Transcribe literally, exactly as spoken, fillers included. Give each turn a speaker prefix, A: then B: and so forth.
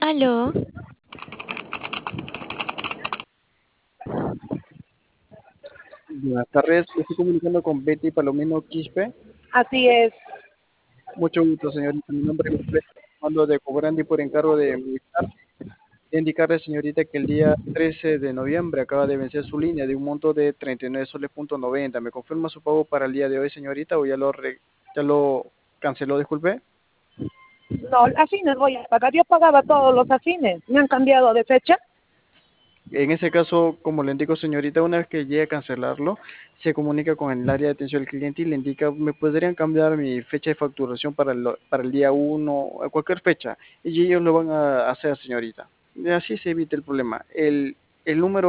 A: Aló,
B: Buenas tardes, me estoy comunicando con Betty Palomino Quispe.
C: Así es.
B: Mucho gusto, señorita. Mi nombre es Betty, mando de Cobrandi por encargo de Movistar. Quiero indicarle, señorita, que el día trece de noviembre acaba de vencer su línea de un monto de treinta y nueve soles punto noventa. ¿Me confirma su pago para el día de hoy, señorita, o ya lo, re- ya lo canceló, disculpe?
C: No, afines voy a pagar. Yo pagaba todos los afines. Me han cambiado de fecha.
B: En ese caso, como le indico, señorita, una vez que llegue a cancelarlo, se comunica con el área de atención al cliente y le indica, me podrían cambiar mi fecha de facturación para el, para el día uno, a cualquier fecha, y ellos lo van a hacer, señorita. Y así se evita el problema. El, el número